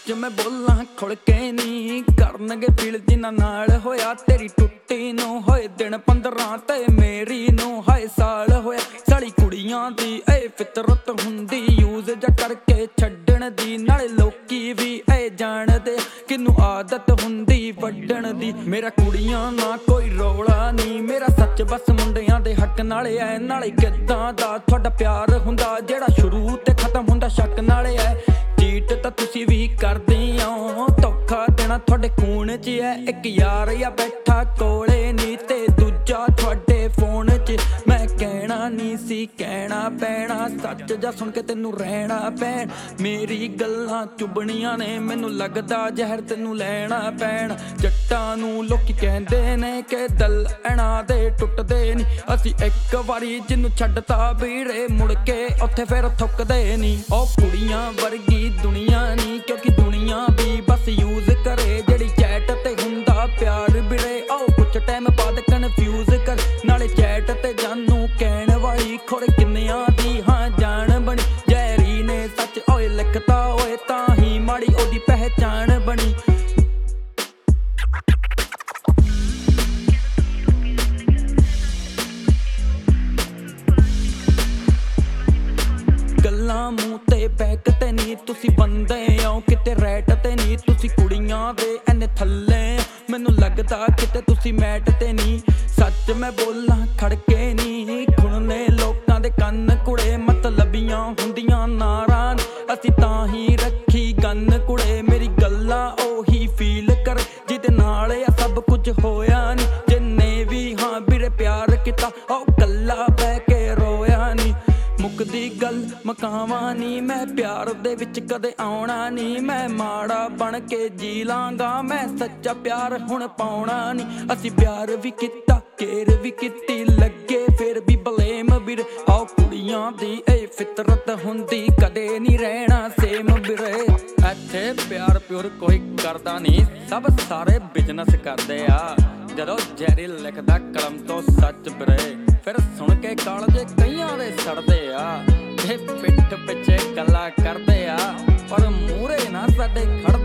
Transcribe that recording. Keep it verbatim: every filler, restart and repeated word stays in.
सच मैं बोलां खुल के नी करनगे फील जिन्हां नाल होया तेरी टुट्टी नू होए दिन पंद्रह ते मेरी नू हाए साल होया साली कुड़ियां दी ए फितरत हुंदी यूज जा करके छड्डण दी नाले लोकी भी ए जाणदे किनू आदत हुंदी वड्डण दी मेरा कुड़ियां ना कोई रौला नी मेरा सच बस मुंडियां दे हक नाले ऐ नाले किदां दा तुहाडा प्यार हुंदा जेड़ा शुरू ते खत्म हुंदा शक नाले ऐ चीट तां तुसी भी करदे हो धोखा देना तुहाडे खून च ऐ एक यार या बैठा कोले नी ते दूजा तुहाडे फोन च मैं कहना नी सी कहना पैना सच जा सुन के तेनू रहना पैण मेरी गल्लां चुभणियां ने मैनू लगदा जहर तेनू लैना पैण जट्टां नू लोकी कहंदे ने कि दिल इना दे टुटदे नी असी एक वारी जिन्नू छड्डता ਵੀਰੇ मुड़ के उत्थे फिर थुकदे नी ओ कुड़ियां वर्गी दुनिया नी क्योंकि दुनिया भी बस यूज करे जेड़ी चैट ते हुंदा प्यार बिरे आओ कुछ टाइम बाद कन्फ्यूज कर नाले चैट ते जानू कहण वाली खुर किन्नियां दी हां जान बनी जहरी ने सच ओए लिखता ओए तां ही माड़ी ओदी पहचान बनी गल्लां मूंह ते बैक ते नी तुसी बंदे हो किते रैट ते नी तुसी कुड़ियां दे इन्ने थल्ले मैनू लगदा किते तुसी मैट ते नी सच मैं बोलां खड़के नी खुणने लोकां दे कन्न कुड़े मतलबियां हुंदियां नारां असी तां ही रखी गन कुड़े मेरी गल्लां ओही फील कर जिदे नाल आ सब कुछ होया नी जिन्ने भी हां ਵੀਰੇ प्यार किता ओ कल्ला बह के रोया नी मुकदी गल मकावां नी मैं प्यार दे विच कदे आउणा नी मैं माड़ा बन के जी लांगा मैं सच्चा प्यार हुण पाउणा नी असी प्यार भी किता केयर भी किती लगे फिर भी बलेम ਵੀਰੇ आओ कुड़ियां दी ए फितरत हुंदी कदे नी रहना सेम ਵੀਰੇ ਇੱਥੇ प्यार प्योर कोई करदा नहीं सब सारे बिजनेस करदे आ ਜਦੋਂ ਜੈਰੀ ਲਿਖਦਾ ਕਲਮ ਤੋਂ ਸੱਚ ਵੀਰੇ ਫਿਰ ਸੁਣ ਕੇ ਕਾਲਜੇ ਕਈਆਂ ਦੇ ਸੜਦੇ ਆ ਇਹ ਪਿੱਠ ਪਿੱਛੇ ਗੱਲਾਂ ਕਰਦੇ ਆ ਪਰ ਮੂਹਰੇ ਨਾ ਸਾਡੇ ਖੜ